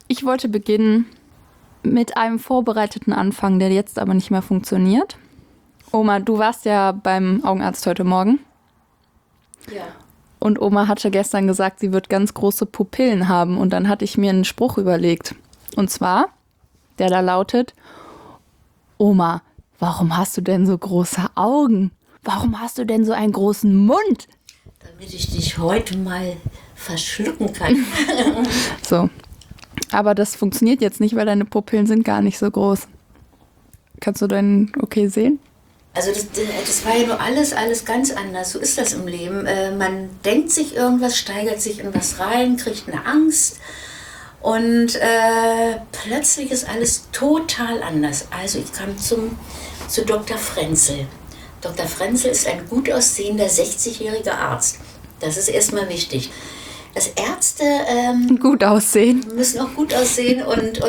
Ich wollte beginnen mit einem vorbereiteten Anfang, der jetzt aber nicht mehr funktioniert. Oma, du warst ja beim Augenarzt heute Morgen. Ja. Und Oma hatte gestern gesagt, sie wird ganz große Pupillen haben. Und dann hatte ich mir einen Spruch überlegt. Und zwar, der da lautet: Oma, warum hast du denn so große Augen? Warum hast du denn so einen großen Mund? Damit ich dich heute mal verschlucken kann. So. Aber das funktioniert jetzt nicht, weil deine Pupillen sind gar nicht so groß. Kannst du deinen okay sehen? Also das war ja nur alles ganz anders. So ist das im Leben. Man denkt sich irgendwas, steigert sich in was rein, kriegt eine Angst und plötzlich ist alles total anders. Also ich kam zu Dr. Frenzel. Dr. Frenzel ist ein gut aussehender 60-jähriger Arzt. Das ist erstmal wichtig. Dass Ärzte gut aussehen. Müssen auch gut aussehen und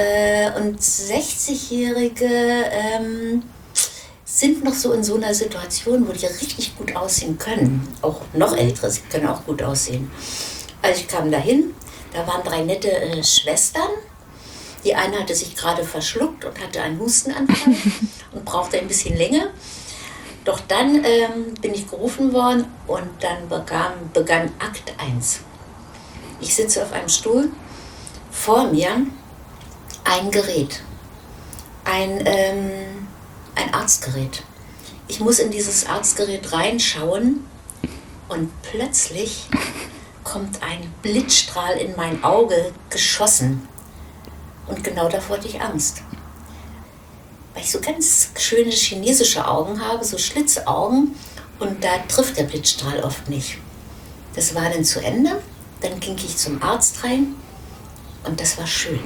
60-Jährige sind noch so in so einer Situation, wo die richtig gut aussehen können. Auch noch Ältere, sie können auch gut aussehen. Also ich kam dahin, da waren 3 nette Schwestern. Die eine hatte sich gerade verschluckt und hatte einen Hustenanfall und brauchte ein bisschen länger. Doch dann bin ich gerufen worden und dann begann Akt 1. Ich sitze auf einem Stuhl, vor mir ein Gerät, ein Arztgerät. Ich muss in dieses Arztgerät reinschauen und plötzlich kommt ein Blitzstrahl in mein Auge geschossen. Und genau davor hatte ich Angst. Weil ich so ganz schöne chinesische Augen habe, so Schlitzaugen, und da trifft der Blitzstrahl oft nicht. Das war dann zu Ende, dann ging ich zum Arzt rein und das war schön.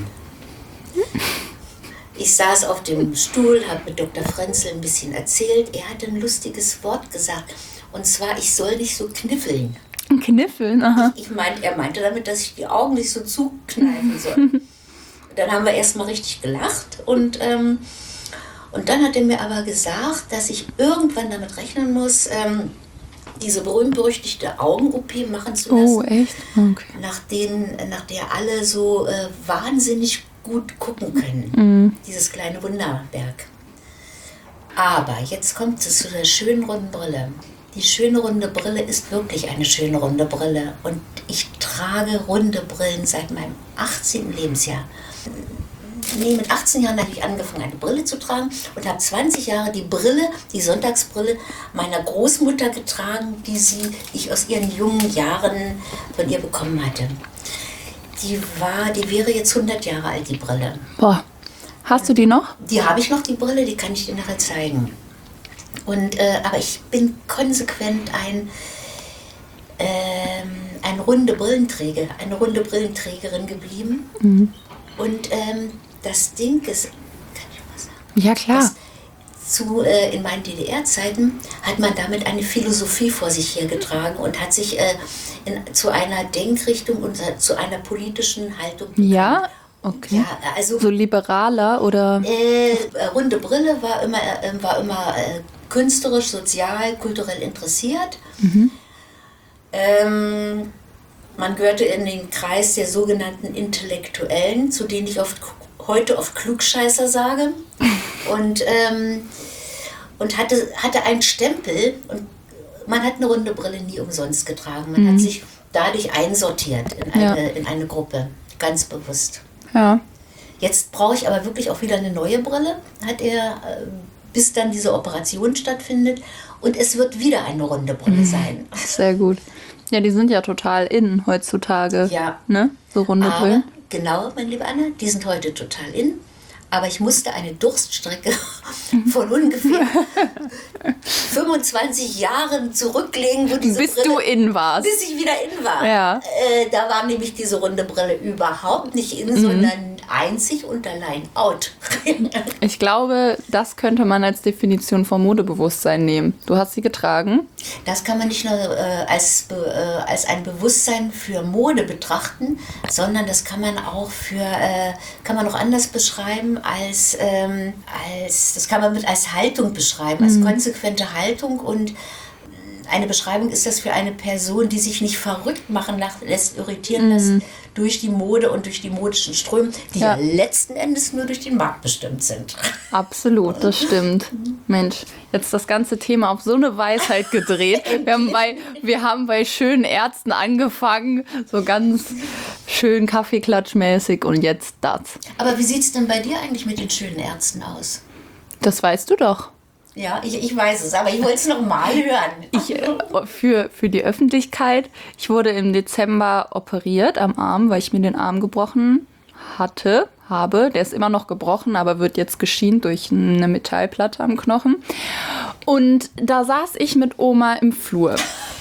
Ich saß auf dem Stuhl, habe mit Dr. Frenzel ein bisschen erzählt. Er hat ein lustiges Wort gesagt, und zwar, ich soll nicht so kniffeln. Kniffeln? Aha. Er meinte damit, dass ich die Augen nicht so zukneifen soll. Dann haben wir erstmal richtig gelacht und dann hat er mir aber gesagt, dass ich irgendwann damit rechnen muss, diese berühmt-berüchtigte Augen-OP machen zu lassen. Oh, echt? Okay. Nach der alle so wahnsinnig gut gucken können. Dieses kleine Wunderwerk. Aber jetzt kommt es zu der schönen runden Brille. Die schöne runde Brille ist wirklich eine schöne runde Brille. Und ich trage runde Brillen seit meinem 18. Lebensjahr. Mit 18 Jahren habe ich angefangen, eine Brille zu tragen und habe 20 Jahre die Sonntagsbrille meiner Großmutter getragen, die ich aus ihren jungen Jahren von ihr bekommen hatte. Die wäre jetzt 100 Jahre alt, die Brille. Boah, hast du die noch? Die habe ich noch, die Brille, die kann ich dir nachher zeigen. Aber ich bin konsequent eine runde Brillenträgerin geblieben. Mhm. Und das Ding ist, kann ich mal sagen? Ja, klar. In meinen DDR-Zeiten hat man damit eine Philosophie vor sich hergetragen und hat sich zu einer Denkrichtung und zu einer politischen Haltung bekannt. Ja, okay. Ja, also so liberaler oder? Runde Brille war immer künstlerisch, sozial, kulturell interessiert. Mhm. Man gehörte in den Kreis der sogenannten Intellektuellen, zu denen ich heute oft Klugscheißer sage. Und hatte einen Stempel, und man hat eine runde Brille nie umsonst getragen. Man hat sich dadurch einsortiert in eine Gruppe, ganz bewusst. Ja. Jetzt brauche ich aber wirklich auch wieder eine neue Brille, bis dann diese Operation stattfindet. Und es wird wieder eine runde Brille sein. Sehr gut. Ja, die sind ja total in heutzutage. Ja. Ne? So runde Brillen. Genau, meine liebe Anna, die sind heute total in. Aber ich musste eine Durststrecke von ungefähr 25 Jahren zurücklegen, wo diese bis Brille, du in warst. bis ich wieder in war. Ja. Da war nämlich diese runde Brille überhaupt nicht in, sondern einzig und allein out. Ich glaube, das könnte man als Definition von Modebewusstsein nehmen. Du hast sie getragen. Das kann man nicht nur als ein Bewusstsein für Mode betrachten, sondern das kann man auch kann man auch anders beschreiben als das kann man als Haltung beschreiben, als konsequente Haltung und eine Beschreibung ist das für eine Person, die sich nicht verrückt machen lässt, irritieren lässt durch die Mode und durch die modischen Ströme, die ja letzten Endes nur durch den Markt bestimmt sind. Absolut, das stimmt. Mensch, jetzt das ganze Thema auf so eine Weisheit gedreht. Wir haben bei schönen Ärzten angefangen, so ganz schön Kaffeeklatschmäßig und jetzt das. Aber wie sieht es denn bei dir eigentlich mit den schönen Ärzten aus? Das weißt du doch. Ja, ich weiß es, aber ich wollte es noch mal hören. Für die Öffentlichkeit, ich wurde im Dezember operiert am Arm, weil ich mir den Arm gebrochen habe. Der ist immer noch gebrochen, aber wird jetzt geschient durch eine Metallplatte am Knochen. Und da saß ich mit Oma im Flur.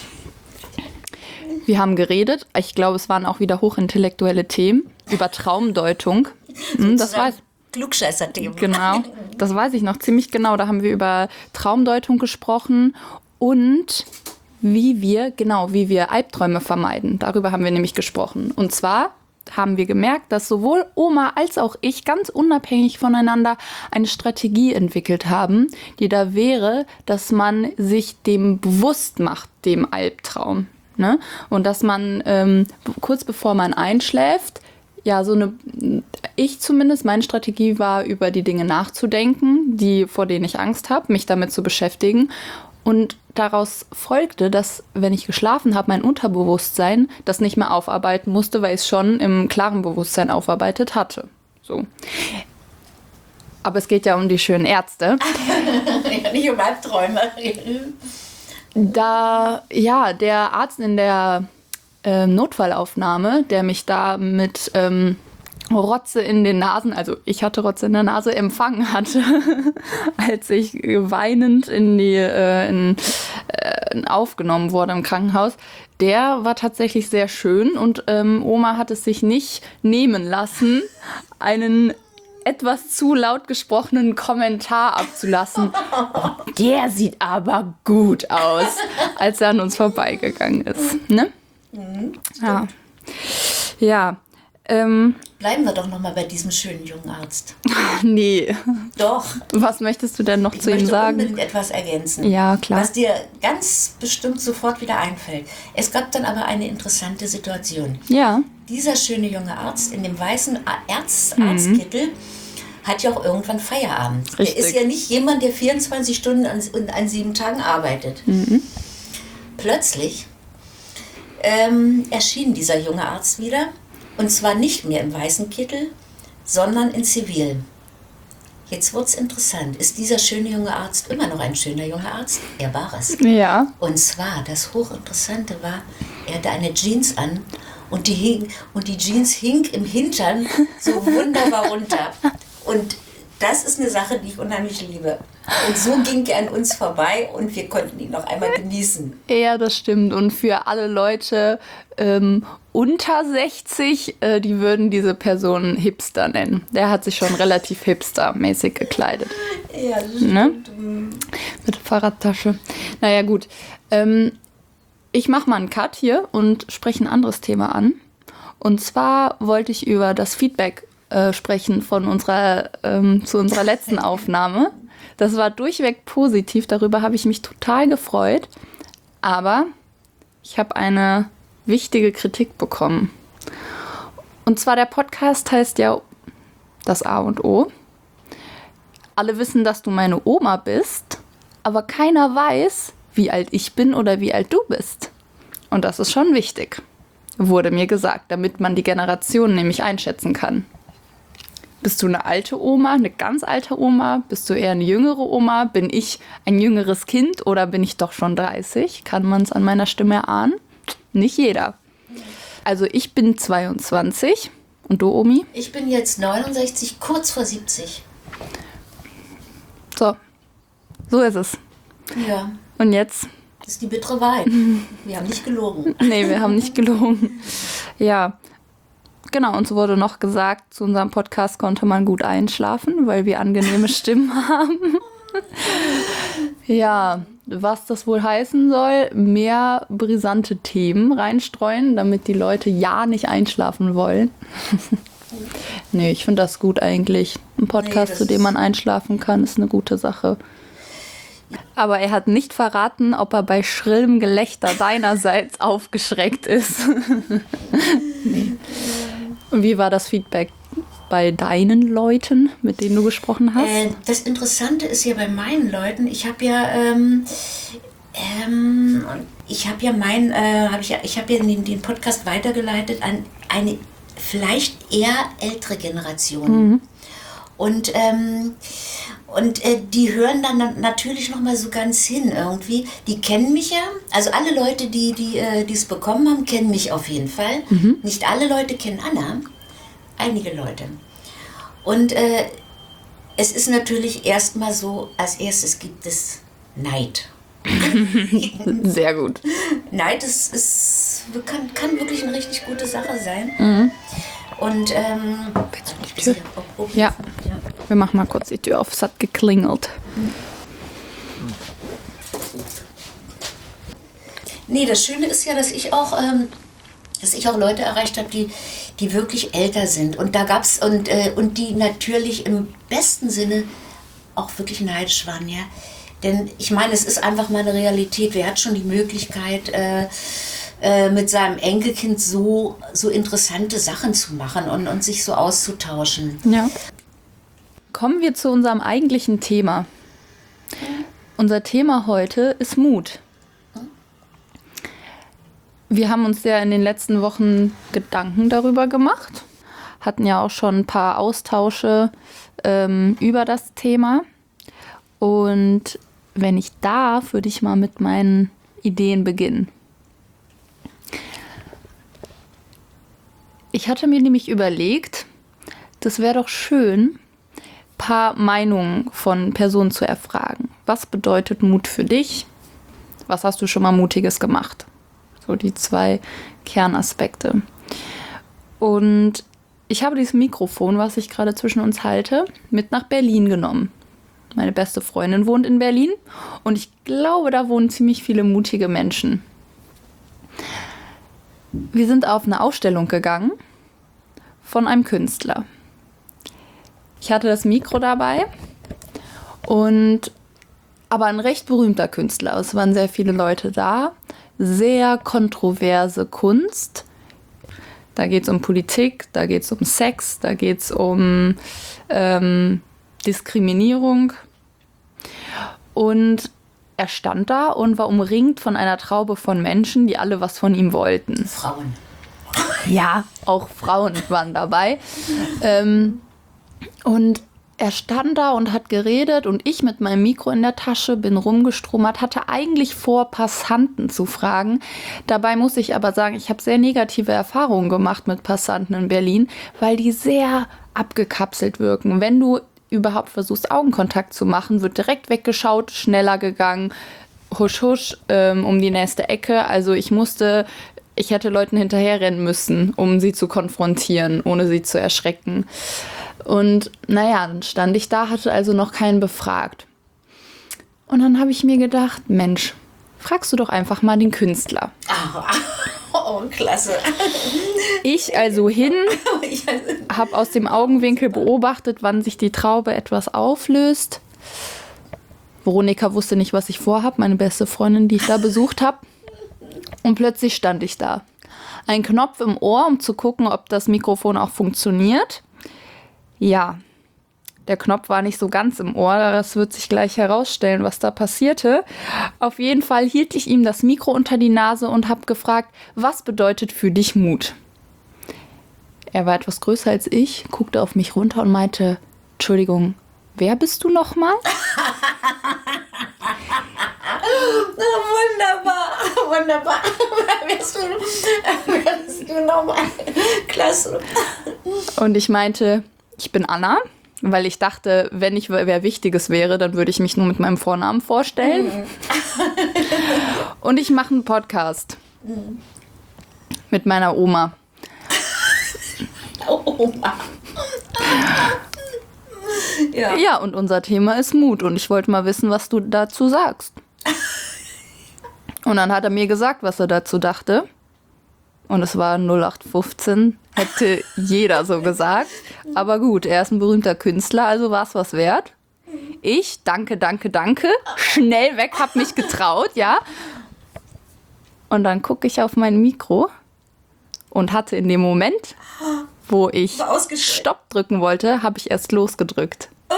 Wir haben geredet. Ich glaube, es waren auch wieder hochintellektuelle Themen über Traumdeutung. Das weiß Klugscheißer-Themen. Genau, das weiß ich noch ziemlich genau. Da haben wir über Traumdeutung gesprochen und wie wir Albträume vermeiden. Darüber haben wir nämlich gesprochen. Und zwar haben wir gemerkt, dass sowohl Oma als auch ich ganz unabhängig voneinander eine Strategie entwickelt haben, die da wäre, dass man sich dem bewusst macht, dem Albtraum. Ne? Und dass man kurz bevor man einschläft, ja, ich zumindest, meine Strategie war, über die Dinge nachzudenken, vor denen ich Angst habe, mich damit zu beschäftigen. Und daraus folgte, dass, wenn ich geschlafen habe, mein Unterbewusstsein das nicht mehr aufarbeiten musste, weil ich es schon im klaren Bewusstsein aufarbeiten hatte. So. Aber es geht ja um die schönen Ärzte. Ja, nicht um Albträume. Der Arzt in der Notfallaufnahme, der mich da mit Rotze in den Nasen, also ich hatte Rotze in der Nase, empfangen hatte, als ich weinend aufgenommen wurde im Krankenhaus, der war tatsächlich sehr schön und Oma hat es sich nicht nehmen lassen, einen etwas zu laut gesprochenen Kommentar abzulassen. Der sieht aber gut aus, als er an uns vorbeigegangen ist. Ne? Ja. Ja. Bleiben wir doch noch mal bei diesem schönen jungen Arzt. Nee. Doch. Was möchtest du denn noch zu ihm sagen? Ich möchte unbedingt etwas ergänzen. Ja, klar. Was dir ganz bestimmt sofort wieder einfällt. Es gab dann aber eine interessante Situation. Ja. Dieser schöne junge Arzt in dem weißen Arztkittel hat ja auch irgendwann Feierabend. Richtig. Er ist ja nicht jemand, der 24 Stunden an 7 Tagen arbeitet. Plötzlich erschien dieser junge Arzt wieder, und zwar nicht mehr im weißen Kittel, sondern in Zivil. Jetzt wird's interessant. Ist dieser schöne junge Arzt immer noch ein schöner junger Arzt? Er war es. Ja. Und zwar, das Hochinteressante war, er hatte eine Jeans an und die Jeans hing im Hintern so wunderbar runter. Und das ist eine Sache, die ich unheimlich liebe. Und so ging er an uns vorbei und wir konnten ihn noch einmal genießen. Ja, das stimmt. Und für alle Leute unter 60, die würden diese Person Hipster nennen. Der hat sich schon relativ hipstermäßig gekleidet. Ja, das stimmt. Ne? Mit Fahrradtasche. Naja, gut. Ich mache mal einen Cut hier und spreche ein anderes Thema an. Und zwar wollte ich über das Feedback sprechen von zu unserer letzten Aufnahme. Das war durchweg positiv, darüber habe ich mich total gefreut. Aber ich habe eine wichtige Kritik bekommen. Und zwar der Podcast heißt ja das A und O. Alle wissen, dass du meine Oma bist, aber keiner weiß, wie alt ich bin oder wie alt du bist. Und das ist schon wichtig, wurde mir gesagt, damit man die Generation nämlich einschätzen kann. Bist du eine alte Oma, eine ganz alte Oma? Bist du eher eine jüngere Oma? Bin ich ein jüngeres Kind oder bin ich doch schon 30? Kann man es an meiner Stimme erahnen? Nicht jeder. Also ich bin 22. Und du, Omi? Ich bin jetzt 69, kurz vor 70. So ist es. Ja. Und jetzt? Das ist die bittere Wahrheit. Wir haben nicht gelogen. Nee, wir haben nicht gelogen. Ja. Genau, uns wurde noch gesagt, zu unserem Podcast konnte man gut einschlafen, weil wir angenehme Stimmen haben. Ja, was das wohl heißen soll, mehr brisante Themen reinstreuen, damit die Leute ja nicht einschlafen wollen. Nee, ich finde das gut eigentlich. Ein Podcast, zu dem man einschlafen kann, ist eine gute Sache. Aber er hat nicht verraten, ob er bei schrillem Gelächter deinerseits aufgeschreckt ist. Nee. Und wie war das Feedback bei deinen Leuten, mit denen du gesprochen hast? Das Interessante ist ja bei meinen Leuten, ich habe ja den Podcast weitergeleitet an eine vielleicht eher ältere Generation. Und die hören dann natürlich noch mal so ganz hin irgendwie. Die kennen mich ja, also alle Leute, die es bekommen haben, kennen mich auf jeden Fall. Nicht alle Leute kennen Anna, einige Leute. Und es ist natürlich erstmal so, als erstes gibt es Neid. Sehr gut. Neid kann wirklich eine richtig gute Sache sein. Und ja, wir machen mal kurz die Tür auf, es hat geklingelt. Nee, das Schöne ist ja, dass ich auch Leute erreicht habe, die wirklich älter sind. Und da gab's und die natürlich im besten Sinne auch wirklich neidisch waren, ja. Denn ich meine, es ist einfach mal eine Realität. Wer hat schon die Möglichkeit, mit seinem Enkelkind so interessante Sachen zu machen und sich so auszutauschen? Ja. Kommen wir zu unserem eigentlichen Thema. Unser Thema heute ist Mut. Wir haben uns ja in den letzten Wochen Gedanken darüber gemacht, hatten ja auch schon ein paar Austausche über das Thema. Und wenn ich darf, würde ich mal mit meinen Ideen beginnen. Ich hatte mir nämlich überlegt, das wäre doch schön, ein paar Meinungen von Personen zu erfragen. Was bedeutet Mut für dich? Was hast du schon mal Mutiges gemacht? So die 2 Kernaspekte. Und ich habe dieses Mikrofon, was ich gerade zwischen uns halte, mit nach Berlin genommen. Meine beste Freundin wohnt in Berlin und ich glaube, da wohnen ziemlich viele mutige Menschen. Wir sind auf eine Ausstellung gegangen von einem Künstler. Ich hatte das Mikro dabei aber ein recht berühmter Künstler. Es waren sehr viele Leute da. Sehr kontroverse Kunst. Da geht es um Politik, da geht es um Sex, da geht es um Diskriminierung. Und er stand da und war umringt von einer Traube von Menschen, die alle was von ihm wollten. Frauen. Ja, auch Frauen waren dabei. Und er stand da und hat geredet und ich mit meinem Mikro in der Tasche bin rumgestromert, hatte eigentlich vor, Passanten zu fragen. Dabei muss ich aber sagen, ich habe sehr negative Erfahrungen gemacht mit Passanten in Berlin, weil die sehr abgekapselt wirken. Wenn du überhaupt versuchst, Augenkontakt zu machen, wird direkt weggeschaut, schneller gegangen, husch husch, um die nächste Ecke. Also ich hätte Leuten hinterherrennen müssen, um sie zu konfrontieren, ohne sie zu erschrecken. Und naja, dann stand ich da, hatte also noch keinen befragt. Und dann habe ich mir gedacht, Mensch, fragst du doch einfach mal den Künstler. Oh, klasse. Ich also hin, habe aus dem Augenwinkel beobachtet, wann sich die Traube etwas auflöst. Veronika wusste nicht, was ich vorhab, meine beste Freundin, die ich da besucht habe. Und plötzlich stand ich da. Ein Knopf im Ohr, um zu gucken, ob das Mikrofon auch funktioniert. Ja, der Knopf war nicht so ganz im Ohr, das wird sich gleich herausstellen, was da passierte. Auf jeden Fall hielt ich ihm das Mikro unter die Nase und habe gefragt, was bedeutet für dich Mut? Er war etwas größer als ich, guckte auf mich runter und meinte, Entschuldigung, wer bist du nochmal? Wunderbar. Wer bist du nochmal? Klasse. Und ich meinte, ich bin Anna, weil ich dachte, wenn ich wer Wichtiges wäre, dann würde ich mich nur mit meinem Vornamen vorstellen. Und ich mache einen Podcast mit meiner Oma. Oma. Ja, und unser Thema ist Mut. Und ich wollte mal wissen, was du dazu sagst. Und dann hat er mir gesagt, was er dazu dachte. Und es war 0815, hätte jeder so gesagt. Aber gut, er ist ein berühmter Künstler, also war es was wert. Ich, danke, schnell weg, hab mich getraut, ja. Und dann gucke ich auf mein Mikro und hatte in dem Moment, wo ich Stopp drücken wollte, habe ich erst losgedrückt. Oh.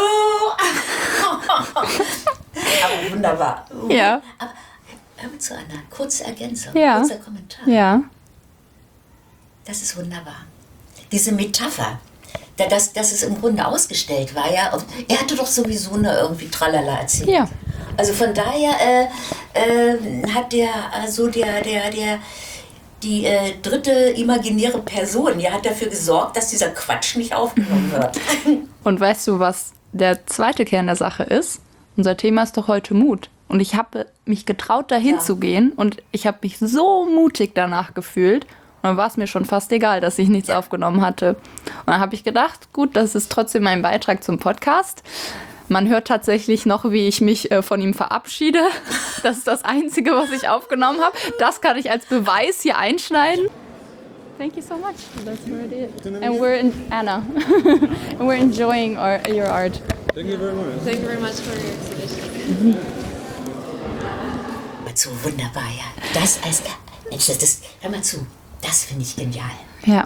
Aber wunderbar. Ja. Aber hör mal zu, Anna, kurze Ergänzung, Ja. kurzer Kommentar. Ja. Das ist wunderbar. Diese Metapher, dass es im Grunde ausgestellt war, ja. Und er hatte doch sowieso nur irgendwie Tralala erzählt. Ja. Also von daher hat die dritte imaginäre Person, ja, hat dafür gesorgt, dass dieser Quatsch nicht aufgenommen wird. Und weißt du, was der zweite Kern der Sache ist? Unser Thema ist doch heute Mut. Und ich habe mich getraut, dahin zu gehen. Und ich habe mich so mutig danach gefühlt. Und dann war es mir schon fast egal, dass ich nichts aufgenommen hatte. Und dann habe ich gedacht, gut, das ist trotzdem mein Beitrag zum Podcast. Man hört tatsächlich noch, wie ich mich von ihm verabschiede. Das ist das Einzige, was ich aufgenommen habe. Das kann ich als Beweis hier einschneiden. Thank you so much. That's where it is. And we're in Anna. And we're enjoying your art. Thank you very much. Thank you very much for your exhibition. Hör zu, wunderbar, ja. Mensch, hör mal zu, das finde ich genial. Ja.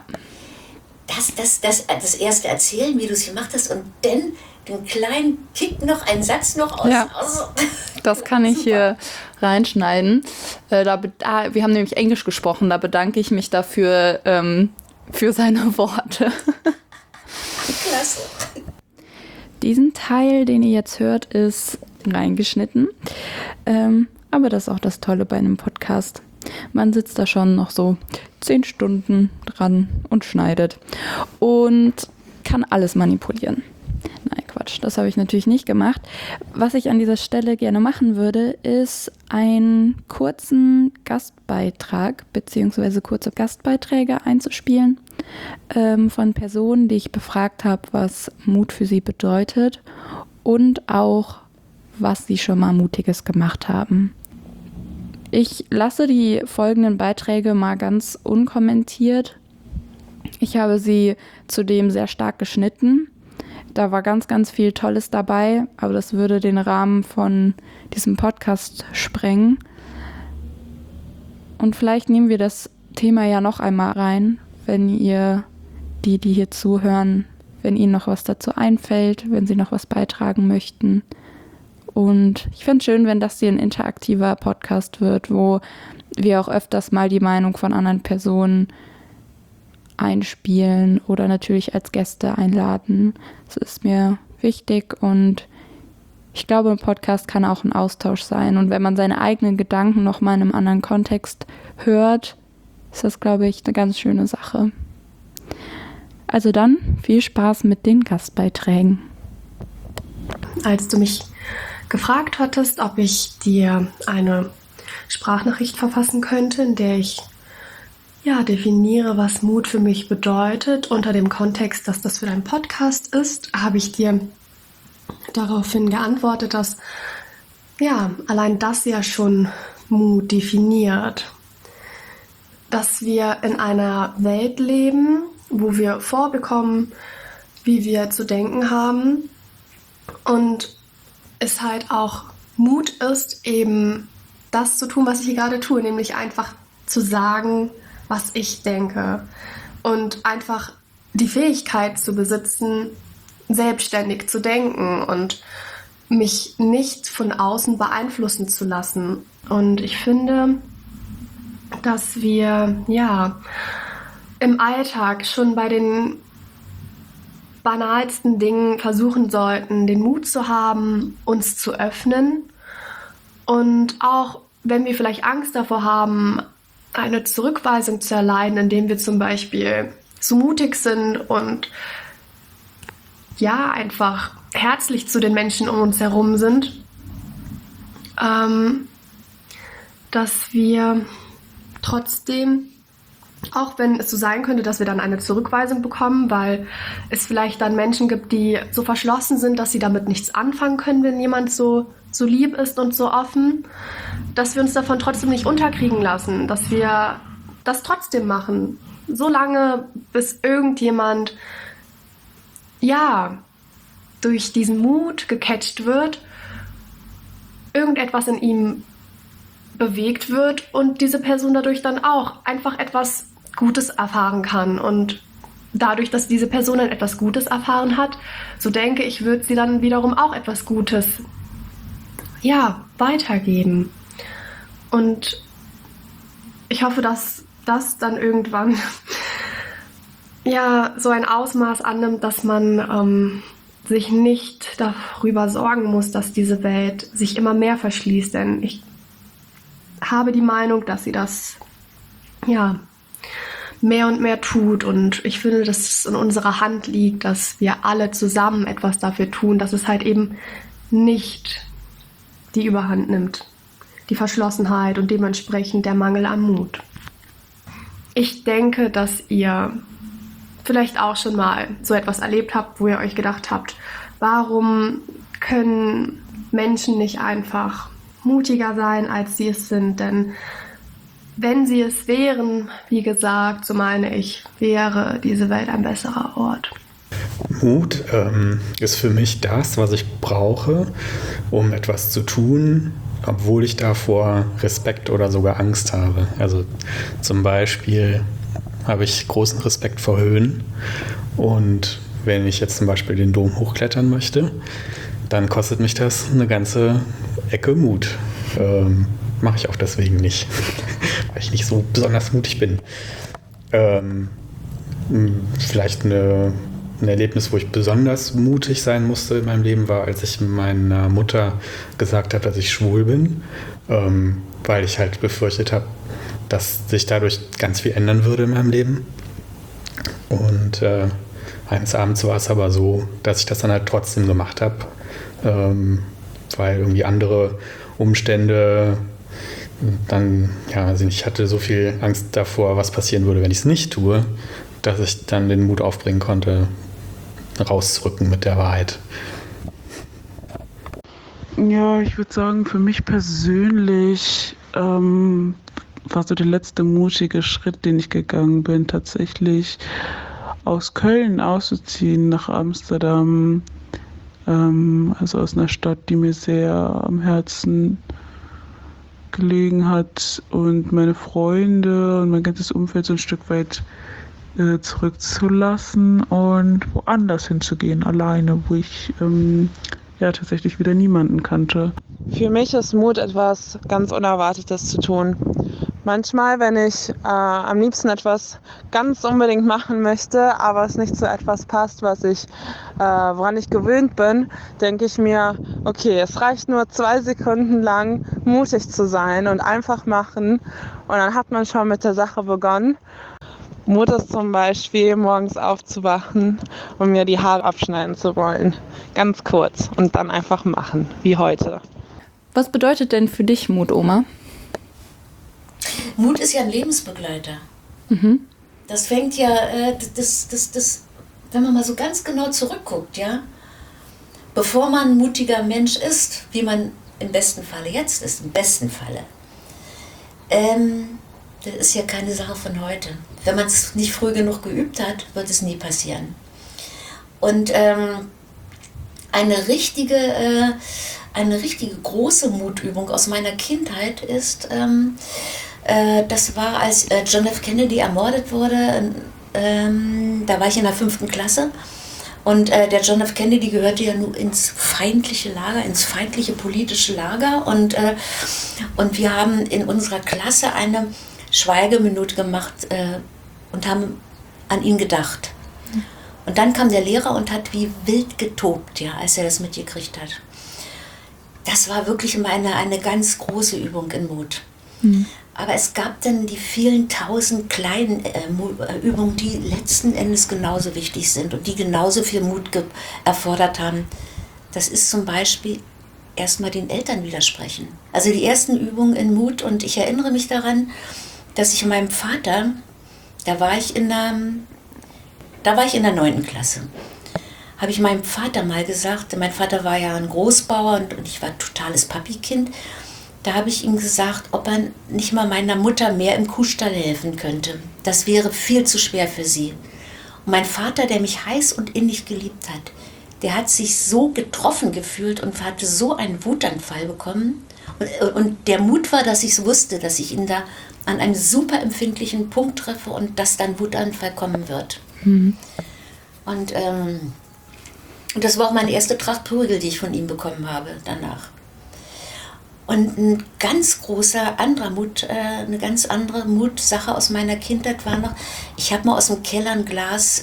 Das erste Erzählen, wie du es gemacht hast und dann den kleinen Kick noch, einen Satz noch aus. Ja. Das kann ich hier reinschneiden. Wir haben nämlich Englisch gesprochen, da bedanke ich mich dafür für seine Worte. Klasse. Diesen Teil, den ihr jetzt hört, ist reingeschnitten. Aber das ist auch das Tolle bei einem Podcast. Man sitzt da schon noch so 10 Stunden dran und schneidet und kann alles manipulieren. Nein, Quatsch, das habe ich natürlich nicht gemacht. Was ich an dieser Stelle gerne machen würde, ist einen kurzen Gastbeitrag bzw. kurze Gastbeiträge einzuspielen von Personen, die ich befragt habe, was Mut für sie bedeutet und auch, was sie schon mal Mutiges gemacht haben. Ich lasse die folgenden Beiträge mal ganz unkommentiert. Ich habe sie zudem sehr stark geschnitten. Da war ganz, ganz viel Tolles dabei, aber das würde den Rahmen von diesem Podcast sprengen. Und vielleicht nehmen wir das Thema ja noch einmal rein, wenn ihr, die hier zuhören, wenn ihnen noch was dazu einfällt, wenn sie noch was beitragen möchten. Und ich finde es schön, wenn das hier ein interaktiver Podcast wird, wo wir auch öfters mal die Meinung von anderen Personen einspielen oder natürlich als Gäste einladen. Das ist mir wichtig und ich glaube, ein Podcast kann auch ein Austausch sein. Und wenn man seine eigenen Gedanken nochmal in einem anderen Kontext hört, ist das, glaube ich, eine ganz schöne Sache. Also dann viel Spaß mit den Gastbeiträgen. Als du mich gefragt hattest, ob ich dir eine Sprachnachricht verfassen könnte, in der ich definiere, was Mut für mich bedeutet, unter dem Kontext, dass das für deinen Podcast ist, habe ich dir daraufhin geantwortet, dass allein das ja schon Mut definiert. Dass wir in einer Welt leben, wo wir vorbekommen, wie wir zu denken haben und es halt auch Mut ist, eben das zu tun, was ich hier gerade tue, nämlich einfach zu sagen, was ich denke und einfach die Fähigkeit zu besitzen, selbstständig zu denken und mich nicht von außen beeinflussen zu lassen. Und ich finde, dass wir im Alltag schon bei den banalsten Dingen versuchen sollten, den Mut zu haben, uns zu öffnen. Und auch wenn wir vielleicht Angst davor haben, eine Zurückweisung zu erleiden, indem wir zum Beispiel zu mutig sind und einfach herzlich zu den Menschen um uns herum sind, dass wir trotzdem, auch wenn es so sein könnte, dass wir dann eine Zurückweisung bekommen, weil es vielleicht dann Menschen gibt, die so verschlossen sind, dass sie damit nichts anfangen können, wenn jemand so lieb ist und so offen, dass wir uns davon trotzdem nicht unterkriegen lassen, dass wir das trotzdem machen, so lange, bis irgendjemand durch diesen Mut gecatcht wird, irgendetwas in ihm bewegt wird und diese Person dadurch dann auch einfach etwas Gutes erfahren kann. Und dadurch, dass diese Person dann etwas Gutes erfahren hat, so denke ich, wird sie dann wiederum auch etwas Gutes, weitergeben. Und ich hoffe, dass das dann irgendwann so ein Ausmaß annimmt, dass man sich nicht darüber sorgen muss, dass diese Welt sich immer mehr verschließt. Denn ich habe die Meinung, dass sie das mehr und mehr tut. Und ich finde, dass es in unserer Hand liegt, dass wir alle zusammen etwas dafür tun, dass es halt eben nicht die Überhand nimmt. Die Verschlossenheit und dementsprechend der Mangel an Mut. Ich denke, dass ihr vielleicht auch schon mal so etwas erlebt habt, wo ihr euch gedacht habt, warum können Menschen nicht einfach mutiger sein, als sie es sind? Denn wenn sie es wären, wie gesagt, so meine ich, wäre diese Welt ein besserer Ort. Mut ist für mich das, was ich brauche, um etwas zu tun, obwohl ich davor Respekt oder sogar Angst habe. Also zum Beispiel habe ich großen Respekt vor Höhen, und wenn ich jetzt zum Beispiel den Dom hochklettern möchte, dann kostet mich das eine ganze Ecke Mut. Mache ich auch deswegen nicht, weil ich nicht so besonders mutig bin. Vielleicht ein Erlebnis, wo ich besonders mutig sein musste in meinem Leben, war, als ich meiner Mutter gesagt habe, dass ich schwul bin, weil ich halt befürchtet habe, dass sich dadurch ganz viel ändern würde in meinem Leben. Und eines Abends war es aber so, dass ich das dann halt trotzdem gemacht habe, weil irgendwie andere Umstände dann, also ich hatte so viel Angst davor, was passieren würde, wenn ich es nicht tue, dass ich dann den Mut aufbringen konnte, rauszurücken mit der Wahrheit. Ja, ich würde sagen, für mich persönlich war so der letzte mutige Schritt, den ich gegangen bin, tatsächlich aus Köln auszuziehen nach Amsterdam. Also aus einer Stadt, die mir sehr am Herzen gelegen hat, und meine Freunde und mein ganzes Umfeld so ein Stück weit zurückzulassen und woanders hinzugehen, alleine, wo ich tatsächlich wieder niemanden kannte. Für mich ist Mut etwas ganz Unerwartetes zu tun. Manchmal, wenn ich am liebsten etwas ganz unbedingt machen möchte, aber es nicht zu etwas passt, woran ich gewöhnt bin, denke ich mir, okay, es reicht nur 2 Sekunden lang mutig zu sein und einfach machen, und dann hat man schon mit der Sache begonnen. Mut ist zum Beispiel, morgens aufzuwachen und mir die Haare abschneiden zu wollen. Ganz kurz und dann einfach machen, wie heute. Was bedeutet denn für dich Mut, Oma? Mut ist ja ein Lebensbegleiter. Das fängt ja, wenn man mal so ganz genau zurückguckt, bevor man ein mutiger Mensch ist, wie man im besten Falle jetzt ist, das ist ja keine Sache von heute. Wenn man es nicht früh genug geübt hat, wird es nie passieren. Und eine richtige große Mutübung aus meiner Kindheit ist, das war, als John F. Kennedy ermordet wurde. Da war ich in der 5. Klasse. Und der John F. Kennedy gehörte ja nur ins feindliche Lager, ins feindliche politische Lager. Und wir haben in unserer Klasse eine Schweigeminute gemacht und haben an ihn gedacht. Und dann kam der Lehrer und hat wie wild getobt, als er das mitgekriegt hat. Das war wirklich immer eine ganz große Übung in Mut. Aber es gab dann die vielen tausend kleinen Übungen, die letzten Endes genauso wichtig sind und die genauso viel Mut erfordert haben. Das ist zum Beispiel erstmal den Eltern widersprechen. Also die ersten Übungen in Mut, und ich erinnere mich daran, dass ich meinem Vater, da war ich in der 9. Klasse, habe ich meinem Vater mal gesagt, mein Vater war ja ein Großbauer und ich war totales Papi-Kind. Da habe ich ihm gesagt, ob er nicht mal meiner Mutter mehr im Kuhstall helfen könnte. Das wäre viel zu schwer für sie. Und mein Vater, der mich heiß und innig geliebt hat, der hat sich so getroffen gefühlt und hatte so einen Wutanfall bekommen. Und der Mut war, dass ich es wusste, dass ich ihn da an einem super empfindlichen Punkt treffe und dass dann Wutanfall kommen wird. Und das war auch meine erste Tracht Prügel, die ich von ihm bekommen habe danach. Und ein ganz großer anderer Mut, eine ganz andere Mutsache aus meiner Kindheit war noch, ich habe mal aus dem Keller ein Glas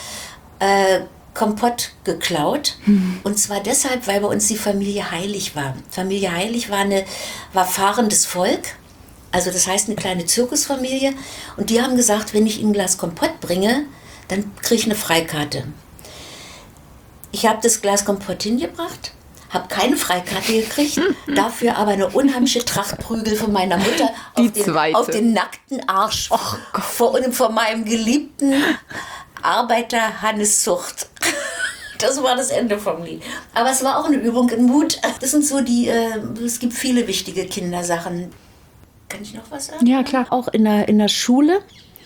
Kompott geklaut. Und zwar deshalb, weil bei uns die Familie Heilig war. Familie Heilig war fahrendes Volk, also das heißt eine kleine Zirkusfamilie. Und die haben gesagt, wenn ich ihnen ein Glas Kompott bringe, dann kriege ich eine Freikarte. Ich habe das Glas Kompott hingebracht, habe keine Freikarte gekriegt, dafür aber eine unheimliche Trachtprügel von meiner Mutter auf den nackten Arsch vor meinem geliebten Arbeiter Hannes Zucht. Das war das Ende vom Lied. Aber es war auch eine Übung in Mut. Das sind so es gibt viele wichtige Kindersachen. Kann ich noch was sagen? Ja, klar. Auch in der Schule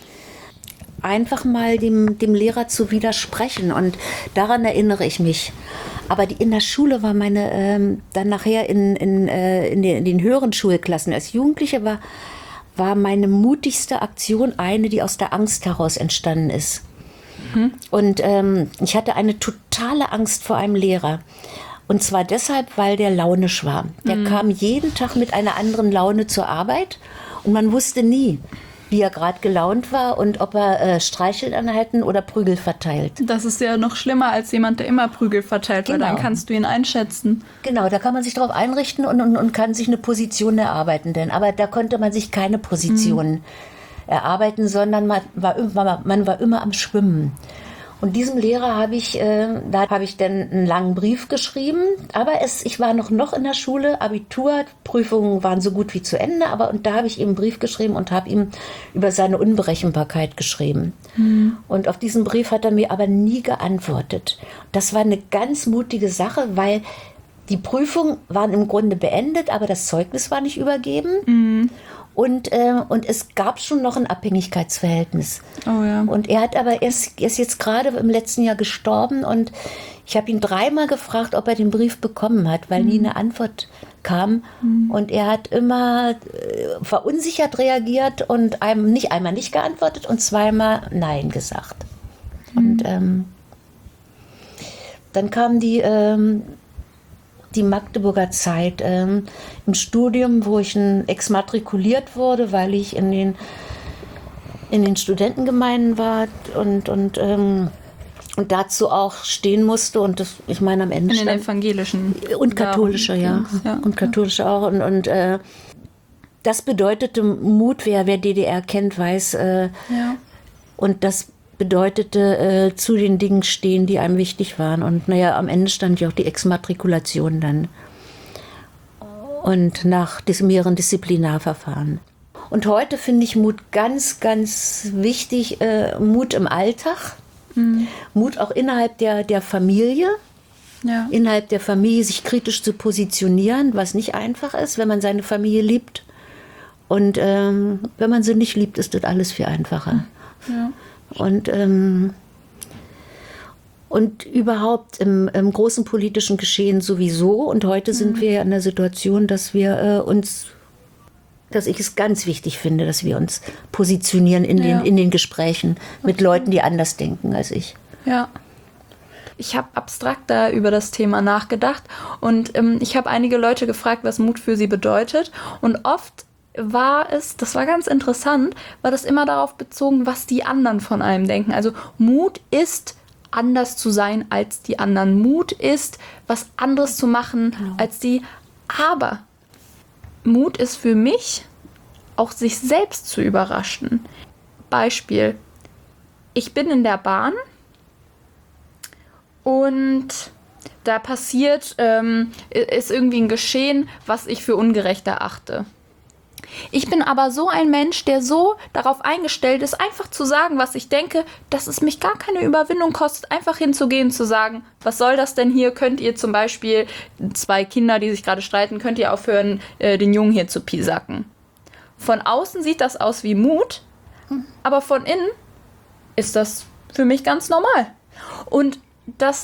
einfach mal dem Lehrer zu widersprechen, und daran erinnere ich mich. Aber in der Schule war meine, dann nachher in den höheren Schulklassen, als Jugendliche war meine mutigste Aktion eine, die aus der Angst heraus entstanden ist. Und ich hatte eine totale Angst vor einem Lehrer. Und zwar deshalb, weil der launisch war. Der kam jeden Tag mit einer anderen Laune zur Arbeit und man wusste nie, wie er gerade gelaunt war und ob er Streicheleinheiten oder Prügel verteilt. Das ist ja noch schlimmer als jemand, der immer Prügel verteilt, weil dann kannst du ihn einschätzen. Genau, da kann man sich darauf einrichten und kann sich eine Position erarbeiten. Aber da konnte man sich keine Position erarbeiten, sondern man war immer am Schwimmen. Und diesem Lehrer habe ich dann einen langen Brief geschrieben, aber ich war noch in der Schule, Abiturprüfungen waren so gut wie zu Ende, und da habe ich ihm einen Brief geschrieben und habe ihm über seine Unberechenbarkeit geschrieben. Und auf diesen Brief hat er mir aber nie geantwortet. Das war eine ganz mutige Sache, weil die Prüfungen waren im Grunde beendet, aber das Zeugnis war nicht übergeben. Und es gab schon noch ein Abhängigkeitsverhältnis. Oh ja. Und er ist jetzt gerade im letzten Jahr gestorben, und ich habe ihn 3-mal gefragt, ob er den Brief bekommen hat, weil nie eine Antwort kam. Und er hat immer verunsichert reagiert und nicht einmal nicht geantwortet und 2-mal Nein gesagt. Und dann kam die Magdeburger Zeit im Studium, wo ich exmatrikuliert wurde, weil ich in den Studentengemeinden war und dazu auch stehen musste, und ich meine am Ende in den evangelischen und katholische, ja. Und katholische auch, und das bedeutete Mut, wer DDR kennt, weiß, und das bedeutete zu den Dingen stehen, die einem wichtig waren. Und am Ende stand ja auch die Exmatrikulation dann. Und nach mehreren Disziplinarverfahren. Und heute finde ich Mut ganz, ganz wichtig. Mut im Alltag. Mut auch innerhalb der Familie. Ja. Innerhalb der Familie sich kritisch zu positionieren, was nicht einfach ist, wenn man seine Familie liebt. Und wenn man sie nicht liebt, ist das alles viel einfacher. Ja. Und überhaupt im großen politischen Geschehen sowieso. Und heute sind wir in der Situation, dass wir dass ich es ganz wichtig finde, dass wir uns positionieren in den Gesprächen mit Leuten, die anders denken als ich. Ja. Ich habe abstrakter über das Thema nachgedacht und ich habe einige Leute gefragt, was Mut für sie bedeutet. Und oft das war ganz interessant, war das immer darauf bezogen, was die anderen von einem denken. Also Mut ist, anders zu sein als die anderen. Mut ist, was anderes zu machen als die. Aber Mut ist für mich auch, sich selbst zu überraschen. Beispiel, ich bin in der Bahn und da passiert, ist irgendwie ein Geschehen, was ich für ungerecht erachte. Ich bin aber so ein Mensch, der so darauf eingestellt ist, einfach zu sagen, was ich denke, dass es mich gar keine Überwindung kostet, einfach hinzugehen, zu sagen, was soll das denn hier? Könnt ihr zum Beispiel 2 Kinder, die sich gerade streiten, könnt ihr aufhören, den Jungen hier zu piesacken? Von außen sieht das aus wie Mut, aber von innen ist das für mich ganz normal. Und das ist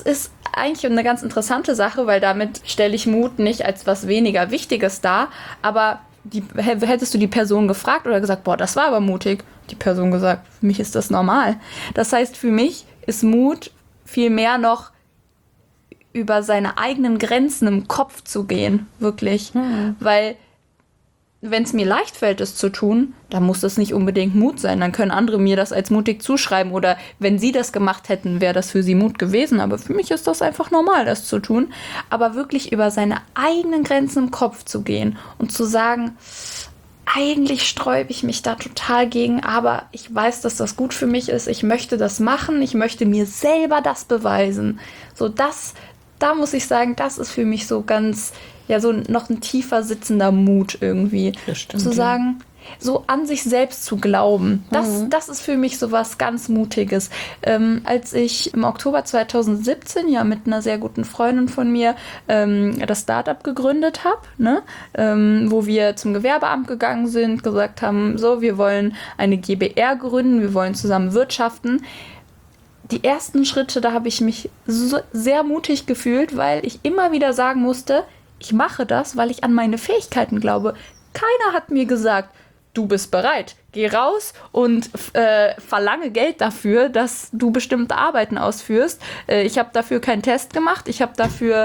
eigentlich eine ganz interessante Sache, weil damit stelle ich Mut nicht als was weniger Wichtiges dar, aber hättest du die Person gefragt oder gesagt, boah, das war aber mutig, die Person gesagt, für mich ist das normal. Das heißt, für mich ist Mut viel mehr noch über seine eigenen Grenzen im Kopf zu gehen, wirklich. Weil wenn es mir leicht fällt, es zu tun, dann muss das nicht unbedingt Mut sein. Dann können andere mir das als mutig zuschreiben. Oder wenn sie das gemacht hätten, wäre das für sie Mut gewesen. Aber für mich ist das einfach normal, das zu tun. Aber wirklich über seine eigenen Grenzen im Kopf zu gehen und zu sagen, eigentlich sträube ich mich da total gegen, aber ich weiß, dass das gut für mich ist. Ich möchte das machen. Ich möchte mir selber das beweisen. So da muss ich sagen, das ist für mich so ganz, ja, so noch ein tiefer sitzender Mut irgendwie. Stimmt, zu sagen, so an sich selbst zu glauben. Das ist für mich so was ganz Mutiges. Als ich im Oktober 2017 ja mit einer sehr guten Freundin von mir das Startup gegründet habe, ne? Wo wir zum Gewerbeamt gegangen sind, gesagt haben, so, wir wollen eine GbR gründen, wir wollen zusammen wirtschaften. Die ersten Schritte, da habe ich mich so sehr mutig gefühlt, weil ich immer wieder sagen musste, ich mache das, weil ich an meine Fähigkeiten glaube. Keiner hat mir gesagt, du bist bereit, geh raus und verlange Geld dafür, dass du bestimmte Arbeiten ausführst. Ich habe dafür keinen Test gemacht, ich habe dafür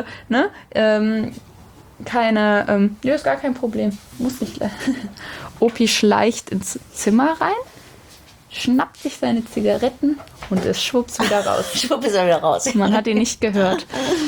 keine, ist gar kein Problem, muss nicht. Opi schleicht ins Zimmer rein, schnappt sich seine Zigaretten und ist schwupps wieder raus. Schwupp ist er wieder raus. Man hat ihn nicht gehört.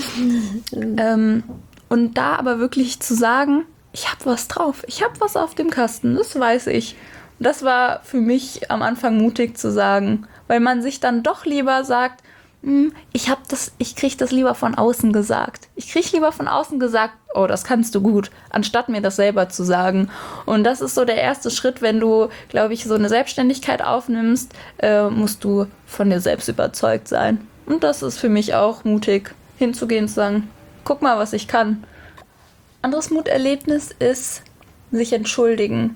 Und da aber wirklich zu sagen, ich habe was drauf, ich habe was auf dem Kasten, das weiß ich. Und das war für mich am Anfang mutig zu sagen, weil man sich dann doch lieber sagt, ich kriege das lieber von außen gesagt. Ich kriege lieber von außen gesagt, oh, das kannst du gut, anstatt mir das selber zu sagen. Und das ist so der erste Schritt, wenn du, glaube ich, so eine Selbstständigkeit aufnimmst, musst du von dir selbst überzeugt sein. Und das ist für mich auch mutig, hinzugehen und zu sagen, guck mal, was ich kann. Anderes Muterlebnis ist sich entschuldigen.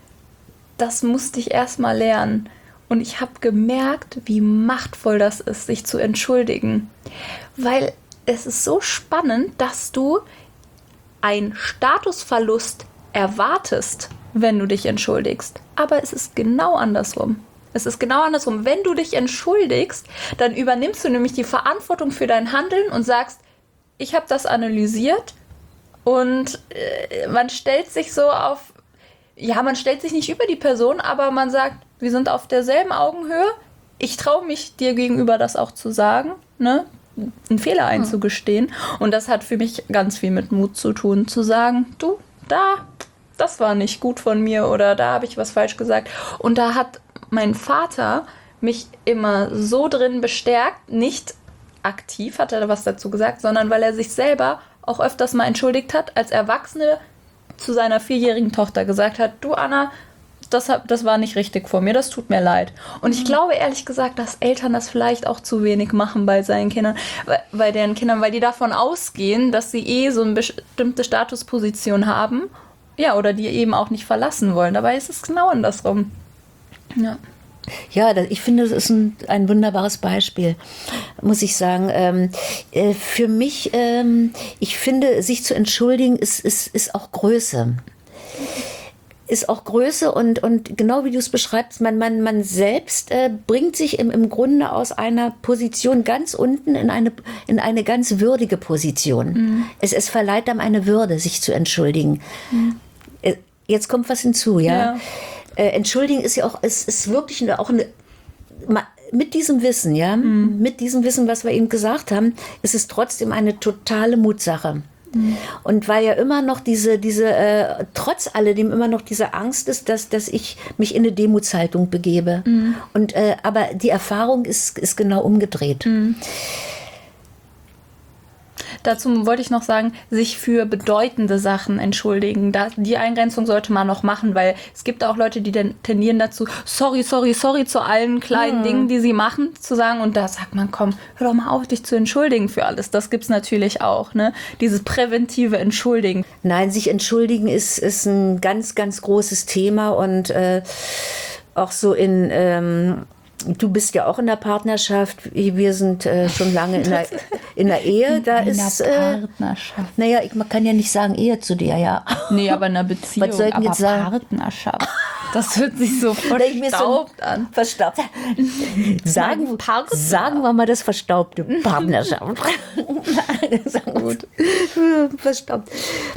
Das musste ich erst mal lernen. Und ich habe gemerkt, wie machtvoll das ist, sich zu entschuldigen. Weil es ist so spannend, dass du einen Statusverlust erwartest, wenn du dich entschuldigst. Aber es ist genau andersrum. Es ist genau andersrum. Wenn du dich entschuldigst, dann übernimmst du nämlich die Verantwortung für dein Handeln und sagst, ich habe das analysiert und man stellt sich so auf, ja, man stellt sich nicht über die Person, aber man sagt, wir sind auf derselben Augenhöhe. Ich traue mich dir gegenüber das auch zu sagen, ne? Einen Fehler einzugestehen. Und das hat für mich ganz viel mit Mut zu tun, zu sagen, du, das war nicht gut von mir oder da habe ich was falsch gesagt. Und da hat mein Vater mich immer so drin bestärkt, nicht aktiv hat er was dazu gesagt, sondern weil er sich selber auch öfters mal entschuldigt hat, als Erwachsene zu seiner 4-jährigen Tochter gesagt hat, du Anna, das war nicht richtig von mir, das tut mir leid. Und ich glaube ehrlich gesagt, dass Eltern das vielleicht auch zu wenig machen bei seinen Kindern, bei deren Kindern, weil die davon ausgehen, dass sie so eine bestimmte Statusposition haben, ja, oder die eben auch nicht verlassen wollen. Dabei ist es genau andersrum. Ja. Ja, ich finde, das ist ein wunderbares Beispiel, muss ich sagen. Für mich, ich finde, sich zu entschuldigen, ist auch Größe. Ist auch Größe und genau wie du es beschreibst, man selbst bringt sich im Grunde aus einer Position ganz unten in eine ganz würdige Position. Mhm. Es verleiht einem eine Würde, sich zu entschuldigen. Mhm. Jetzt kommt was hinzu, ja. Entschuldigen ist ja auch, es ist wirklich mit diesem Wissen, ja, mit diesem Wissen, was wir eben gesagt haben, ist es trotzdem eine totale Mutsache. Und weil ja immer noch trotz alledem immer noch diese Angst ist, dass ich mich in eine Demutshaltung begebe. Und aber die Erfahrung ist genau umgedreht. Dazu wollte ich noch sagen, sich für bedeutende Sachen entschuldigen. Die Eingrenzung sollte man noch machen, weil es gibt auch Leute, die tendieren dazu, sorry zu allen kleinen Dingen, die sie machen, zu sagen. Und da sagt man, komm, hör doch mal auf, dich zu entschuldigen für alles. Das gibt's natürlich auch, ne? Dieses präventive Entschuldigen. Nein, sich entschuldigen ist ein ganz, ganz großes Thema und auch so du bist ja auch in der Partnerschaft. Wir sind schon lange In der Ehe, da In ist... einer Partnerschaft. Naja, man kann ja nicht sagen Ehe zu dir, ja. Nee, aber in einer Beziehung. Was soll ich denn aber jetzt sagen? Partnerschaft. Das hört sich so Wenn ich mir verstaubt an. Verstaubt. Sagen wir mal das verstaubte Partnerschaft. Gut. Verstaubt.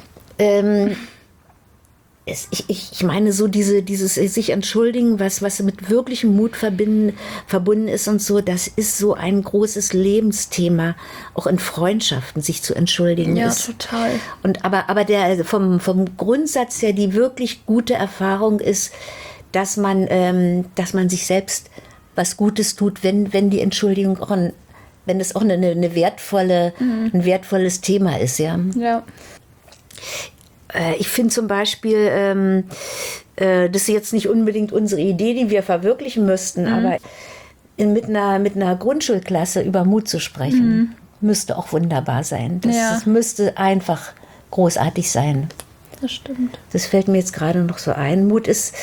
Ich meine so dieses sich entschuldigen, was mit wirklichem Mut verbunden ist und so, das ist so ein großes Lebensthema, auch in Freundschaften sich zu entschuldigen Ja, ist. total. Und aber der vom Grundsatz her die wirklich gute Erfahrung ist, dass man sich selbst was Gutes tut, wenn die Entschuldigung auch wenn es auch ein wertvolles Thema ist, ja. Ja. Ich finde zum Beispiel, das ist jetzt nicht unbedingt unsere Idee, die wir verwirklichen müssten, aber mit einer Grundschulklasse über Mut zu sprechen, müsste auch wunderbar sein. Das müsste einfach großartig sein. Das stimmt. Das fällt mir jetzt gerade noch so ein. Mut ist,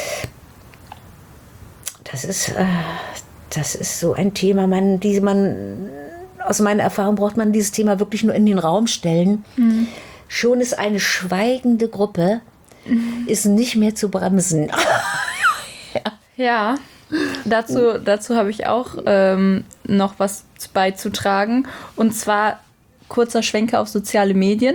das ist so ein Thema, aus meiner Erfahrung braucht man dieses Thema wirklich nur in den Raum stellen. Schon ist eine schweigende Gruppe, ist nicht mehr zu bremsen. Ja, dazu habe ich auch noch was beizutragen. Und zwar kurzer Schwenker auf soziale Medien.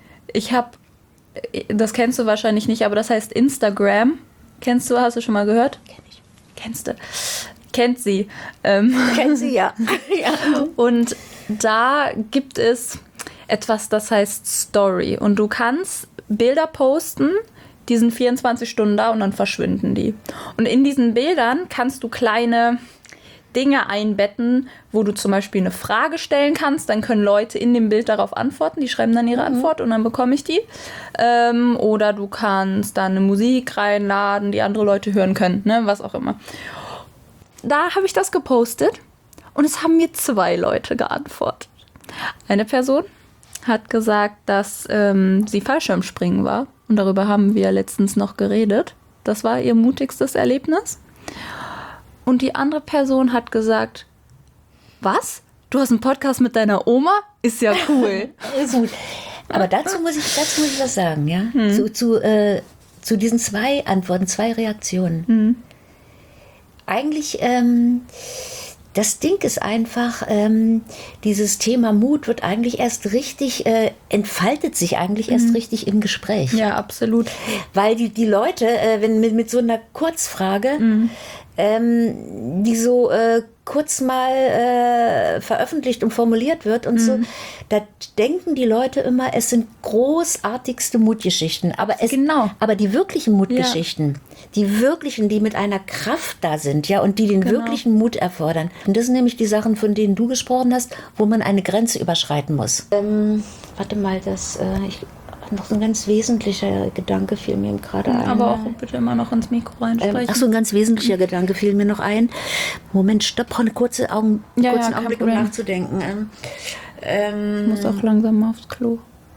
Das kennst du wahrscheinlich nicht, aber das heißt Instagram. Kennst du, hast du schon mal gehört? Kenn ich. Kennst du? Kennt sie. Kennt sie, ja. Und da gibt es etwas, das heißt Story. Und du kannst Bilder posten, die sind 24 Stunden da und dann verschwinden die. Und in diesen Bildern kannst du kleine Dinge einbetten, wo du zum Beispiel eine Frage stellen kannst. Dann können Leute in dem Bild darauf antworten. Die schreiben dann ihre Antwort und dann bekomme ich die. Oder du kannst da eine Musik reinladen, die andere Leute hören können. Ne? Was auch immer. Da habe ich das gepostet und es haben mir 2 Leute geantwortet. Eine Person hat gesagt, dass sie Fallschirmspringen war. Und darüber haben wir letztens noch geredet. Das war ihr mutigstes Erlebnis. Und die andere Person hat gesagt, was? Du hast einen Podcast mit deiner Oma? Ist ja cool. Ist gut. Aber dazu muss ich was sagen, ja. Zu diesen 2 Antworten, 2 Reaktionen. Eigentlich, das Ding ist einfach, dieses Thema Mut wird eigentlich erst richtig, entfaltet sich eigentlich erst richtig im Gespräch. Ja, absolut. Weil die Leute, wenn mit so einer Kurzfrage, die so kurz mal veröffentlicht und formuliert wird und so, da denken die Leute immer, es sind großartigste Mutgeschichten. Aber die wirklichen Mutgeschichten, die wirklichen, die mit einer Kraft da sind, ja, und die den wirklichen Mut erfordern. Und das sind nämlich die Sachen, von denen du gesprochen hast, wo man eine Grenze überschreiten muss. Warte mal, noch so ein ganz wesentlicher Gedanke fiel mir gerade ein. Aber auch bitte immer noch ins Mikro reinsprechen. So ein ganz wesentlicher Gedanke fiel mir noch ein. Moment, stopp, einen kurzen Augenblick, um nachzudenken. Ich muss auch langsam mal aufs Klo.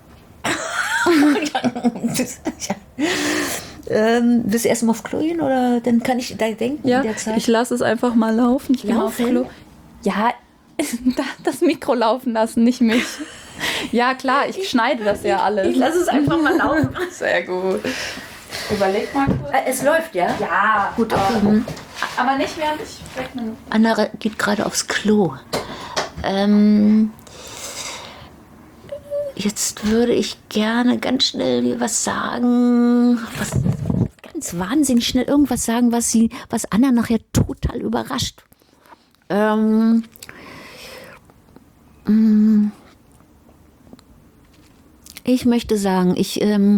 Willst du erst mal auf Klo gehen oder dann kann ich da denken Ja, in der Zeit? ich lasse es einfach mal laufen. Ich gehe mal aufs Klo. Ja, das Mikro laufen lassen, nicht mich. Ja, klar, ich schneide das ja alles. Ich lasse es einfach mal laufen. Sehr gut. Überleg mal kurz. Es läuft, ja? Ja, Gut, okay. Aber nicht während ich weg bin. Anna geht gerade aufs Klo. Jetzt würde ich gerne ganz schnell was sagen. Ganz wahnsinnig schnell irgendwas sagen, was Anna nachher total überrascht. Ich möchte sagen, ich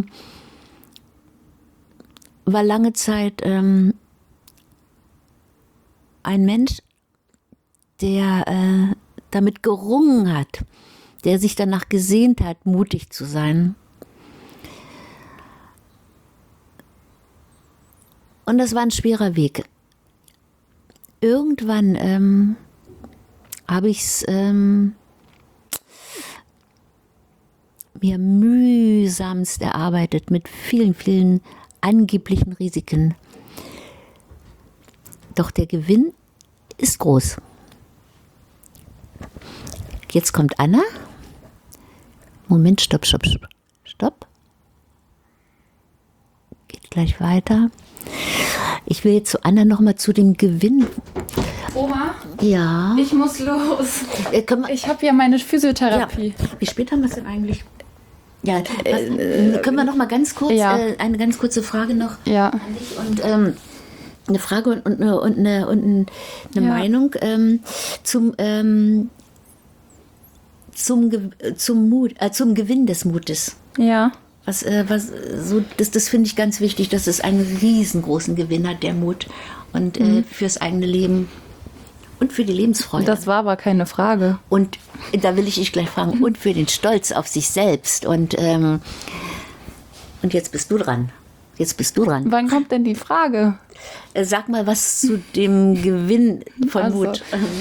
war lange Zeit ein Mensch, der damit gerungen hat, der sich danach gesehnt hat, mutig zu sein. Und das war ein schwerer Weg. Irgendwann habe ich es mir mühsamst erarbeitet mit vielen, vielen angeblichen Risiken. Doch der Gewinn ist groß. jetzt kommt Anna. Moment, stopp. Geht gleich weiter. Ich will jetzt zu Anna nochmal zu dem Gewinn. Oma, Ja. ich muss los. Ich habe ja meine Physiotherapie. Ja. Wie spät haben wir es denn eigentlich? Ja, können wir noch mal ganz kurz, eine ganz kurze Frage noch an dich und eine Frage und eine Meinung zum Gewinn des Mutes. Ja. Das finde ich ganz wichtig, dass es einen riesengroßen Gewinn hat, der Mut und fürs eigene Leben und für die Lebensfreude. Das war aber keine Frage. Und da will ich dich gleich fragen, und für den Stolz auf sich selbst. Und jetzt bist du dran. Wann kommt denn die Frage? Sag mal was zu dem Gewinn von Mut.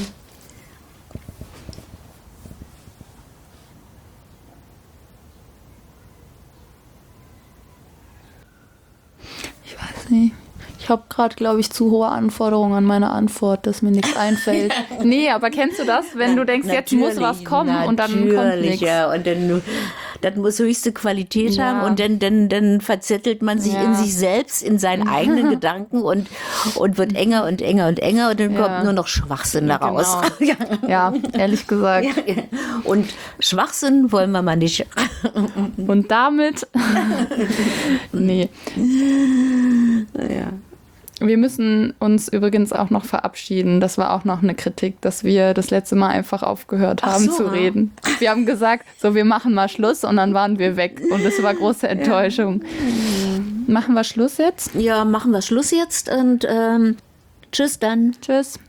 Ich weiß nicht. Ich habe gerade, glaube ich, zu hohe Anforderungen an meine Antwort, dass mir nichts einfällt. Nee, aber kennst du das, wenn du denkst, jetzt muss was kommen und dann kommt nichts? Ja, und dann das muss höchste Qualität haben und dann verzettelt man sich in sich selbst, in seinen eigenen Gedanken und wird enger und enger und enger und dann kommt nur noch Schwachsinn daraus. Genau. Ja, ehrlich gesagt. Und Schwachsinn wollen wir mal nicht. Und damit? Nee. Ja. Wir müssen uns übrigens auch noch verabschieden. Das war auch noch eine Kritik, dass wir das letzte Mal einfach aufgehört haben zu reden. Wir haben gesagt, so, wir machen mal Schluss und dann waren wir weg. Und das war große Enttäuschung. Machen wir Schluss jetzt? Ja, machen wir Schluss jetzt und tschüss dann. Tschüss.